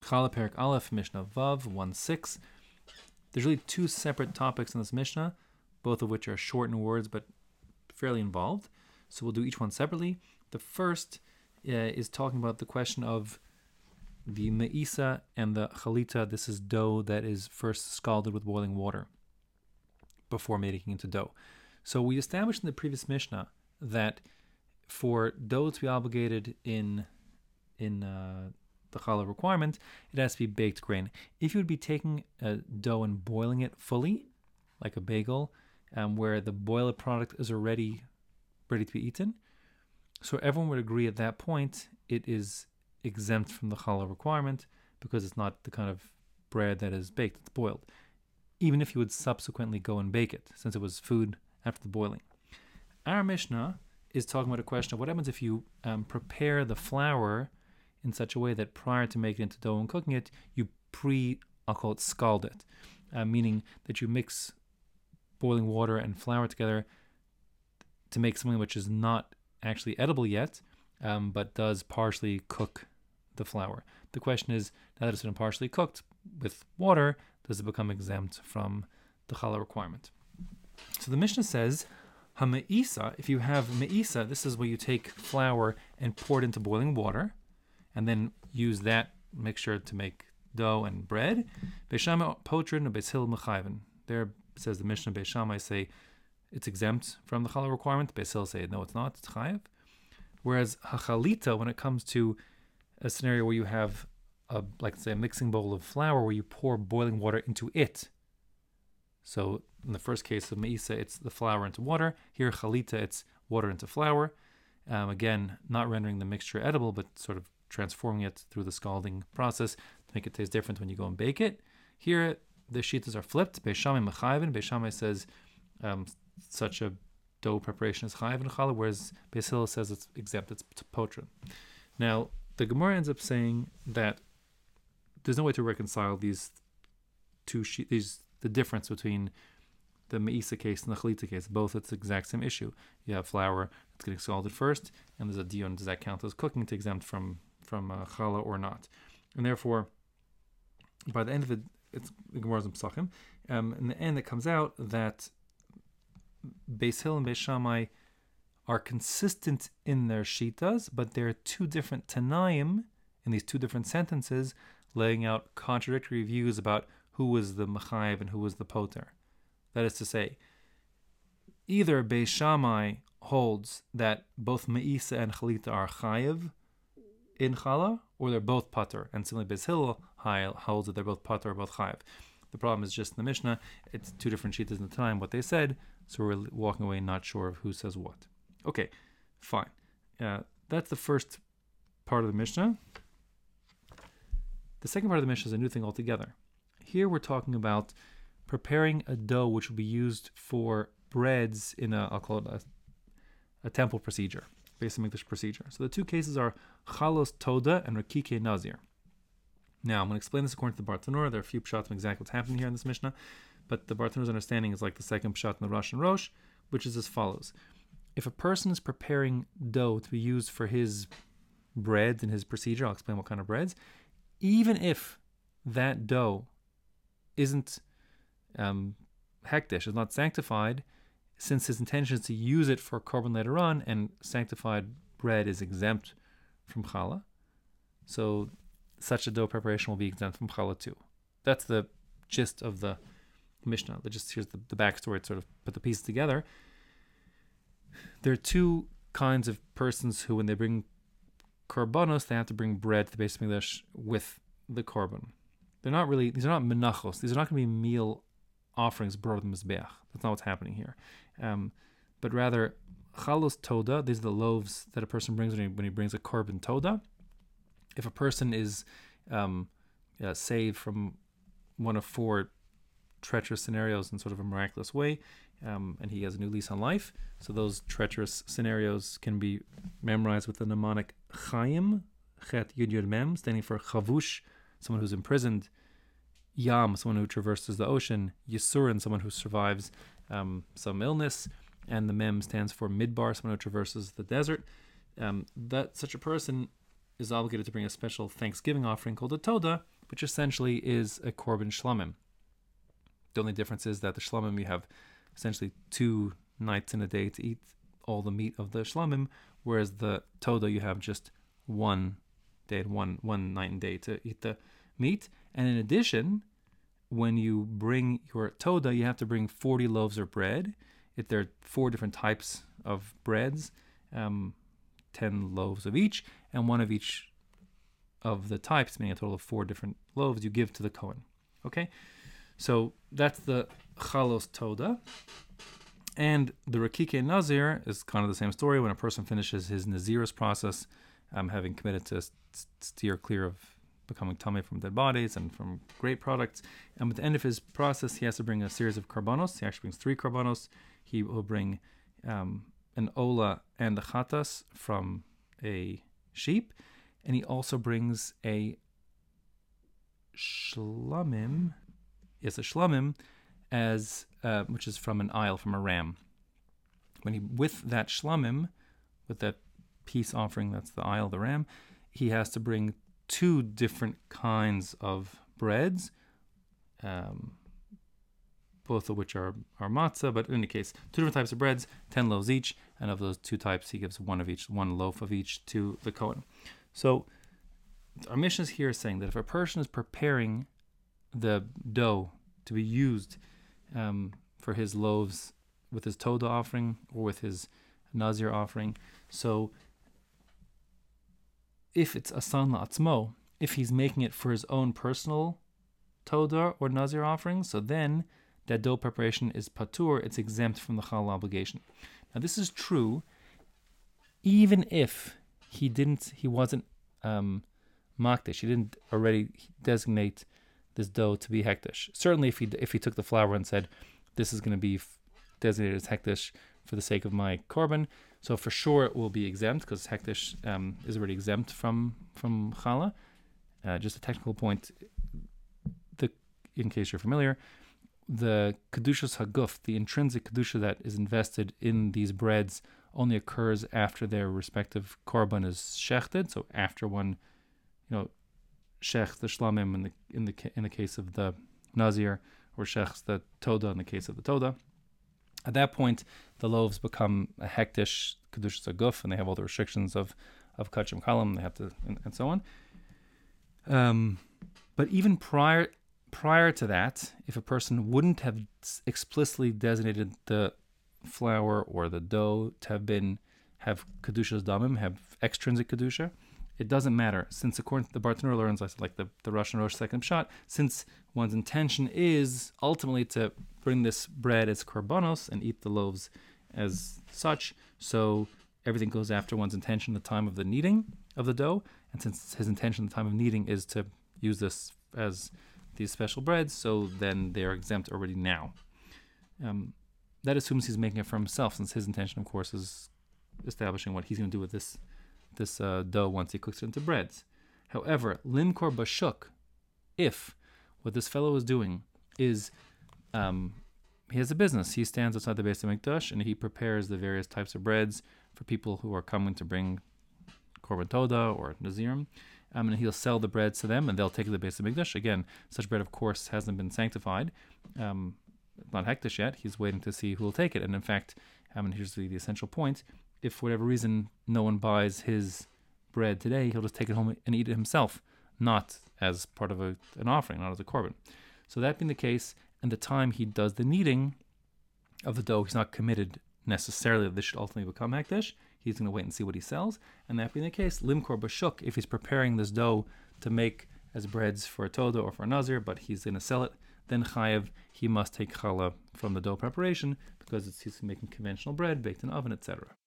Challah Perik Aleph, Mishnah Vav 1-6. There's really two separate topics in this Mishnah, both of which are short in words but fairly involved. So we'll do each one separately. The first is talking about the question of the me'isa and the chalita. This is dough that is first scalded with boiling water before making into dough. So we established in the previous Mishnah that for dough to be obligated in the challah requirement, it has to be baked grain. If you would be taking a dough and boiling it fully, like a bagel, where the boiled product is already ready to be eaten, so everyone would agree at that point it is exempt from the challah requirement because it's not the kind of bread that is baked, it's boiled. Even if you would subsequently go and bake it, since it was food after the boiling. Our Mishnah is talking about a question of what happens if you prepare the flour in such a way that prior to making it into dough and cooking it, you I'll call it scald it, meaning that you mix boiling water and flour together to make something which is not actually edible yet, but does partially cook the flour. The question is, now that it's been partially cooked with water, does it become exempt from the challah requirement? So the Mishnah says, ha-me'isa, if you have me'isa, this is where you take flour and pour it into boiling water, and then use that mixture to make dough and bread. Beis Shammai potrin and Beis Hillel mechayven. There says the Mishnah, Beis Shammai say it's exempt from the challah requirement. Beis Hillel say no, it's not, it's chayav. Whereas hachalita, when it comes to a scenario where you have like say a mixing bowl of flour where you pour boiling water into it. So in the first case of me'isa, it's the flour into water. Here chalita, it's water into flour. Again, not rendering the mixture edible, but sort of transforming it through the scalding process to make it taste different when you go and bake it. Here, the shitas are flipped. Beis Shammai mechayven. Beis Shammai says such a dough preparation is chayav in challah, whereas Beis Hillel says it's exempt, it's potrin. Now, the Gemara ends up saying that there's no way to reconcile these two the difference between the me'isa case and the chalita case. Both, it's the exact same issue. You have flour that's getting scalded first, and there's a dion. Does that count as cooking to exempt from challah or not? And therefore, by the end of it, it's the Gemara's in Pesachim. In the end, it comes out that Beis Hillel and Beis Shammai are consistent in their shitas, but there are two different Tanaim in these two different sentences, laying out contradictory views about who was the mechayev and who was the poter. That is to say, either Beis Shammai holds that both me'isa and chalita are chayev in challah, or they're both pater, and similarly Beis Hillel holds that they're both pater or both chayev. The problem is just in the Mishnah, it's two different shitas in the time, what they said, so we're walking away not sure of who says what. Okay, fine. That's the first part of the Mishnah. The second part of the Mishnah is a new thing altogether. Here we're talking about preparing a dough which will be used for breads in I'll call it a temple procedure, basic English procedure. So the two cases are chalos toda and rakike nazir. Now I'm going to explain this according to the Bartanura. There are a few pshatim exactly what's happening here in this Mishnah, but the Bartanura's understanding is like the second pshat in the Rosh and Rosh, which is as follows. If a person is preparing dough to be used for his breads in his procedure, I'll explain what kind of breads, even if that dough isn't hekdesh, is not sanctified, since his intention is to use it for korban later on, and sanctified bread is exempt from challah, so such a dough preparation will be exempt from challah too. That's the gist of the Mishnah. Here's the backstory to sort of put the pieces together. There are two kinds of persons who, when they bring korbanos, they have to bring bread to the Beis Mikdash with the korban. These are not menachos. These are not going to be meal offerings brought to the Mizbeach. That's not what's happening here. But rather, chalos toda, these are the loaves that a person brings when he brings a korban toda. If a person is saved from one of four treacherous scenarios in sort of a miraculous way, and he has a new lease on life, so those treacherous scenarios can be memorized with the mnemonic Chaim, Chet Yud Yud Mem, standing for Chavush, someone who's imprisoned, Yam, someone who traverses the ocean, Yisurin, someone who survives some illness, and the Mem stands for Midbar, someone who traverses the desert. That such a person is obligated to bring a special Thanksgiving offering called a Toda, which essentially is a korban shlamim. The only difference is that the shlamim, you have essentially 2 nights in a day to eat all the meat of the shlamim, whereas the toda, you have just 1 day, one night and day to eat the meat. And in addition, when you bring your toda, you have to bring 40 loaves of bread. There are 4 different types of breads, 10 loaves of each, and one of each of the types, meaning a total of 4 different loaves, you give to the Kohen. Okay, so that's the chalos toda. And the Rakike Nazir is kind of the same story. When a person finishes his Nazirus process, having committed to steer clear of becoming tummy from dead bodies and from great products, and at the end of his process, he has to bring a series of karbanos. He actually brings 3 karbanos. He will bring an ola and the chatas from a sheep, and he also brings a shlamim. Yes, a shlamim, as which is from an aisle, from a ram. With that shlamim, with that peace offering, that's the aisle, the ram, he has to bring 2 different kinds of breads, both of which are matzah, but in any case, 2 different types of breads, 10 loaves each, and of those 2 types, he gives one loaf of each to the Kohen. So our mission is here saying that if a person is preparing the dough to be used for his loaves with his toda offering or with his nazir offering, so if it's asan la'atzmo, if he's making it for his own personal toda or nazir offering, so then that dough preparation is patur, it's exempt from the challah obligation. Now this is true even if he wasn't makdish, he didn't already designate this dough to be hektish. Certainly if he took the flour and said, this is going to be designated as hektish for the sake of my korban, so for sure it will be exempt, because hektish is already exempt from challah. Just a technical point, in case you're familiar, the kedushas haguf, the intrinsic kedusha that is invested in these breads, only occurs after their respective korban is shechted. So after one, shech the shlamim in the case of the nazir, or shechs the toda in the case of the toda. At that point, the loaves become a hektish kedushas haguf, and they have all the restrictions of kachim kalam. They have to and so on. But even prior to that, if a person wouldn't have explicitly designated the flour or the dough to have kedushas damim, have extrinsic kedusha, it doesn't matter, since according to the Bartanura learns, like the Russian Rosh second shot, since one's intention is ultimately to bring this bread as korbanos and eat the loaves as such, so everything goes after one's intention at the time of the kneading of the dough, and since his intention at the time of kneading is to use this as these special breads, so then they are exempt already now. That assumes he's making it for himself, since his intention, of course, is establishing what he's going to do with this dough once he cooks it into breads. However, limkor bashuk, if what this fellow is doing is he has a business, he stands outside the Beis HaMikdash and he prepares the various types of breads for people who are coming to bring korban toda or nazirim, and he'll sell the breads to them and they'll take it to the Beis HaMikdash. Again, such bread, of course, hasn't been sanctified, not hektish yet. He's waiting to see who will take it. And in fact, here's the essential point: if for whatever reason no one buys his bread today, he'll just take it home and eat it himself, not as part of an offering, not as a korban. So that being the case, and the time he does the kneading of the dough, he's not committed necessarily that this should ultimately become hektish. He's going to wait and see what he sells. And that being the case, limkor bashuk, if he's preparing this dough to make as breads for a toda or for a nazir, but he's going to sell it, then chayev, he must take challah from the dough preparation, because he's making conventional bread baked in the oven, etc.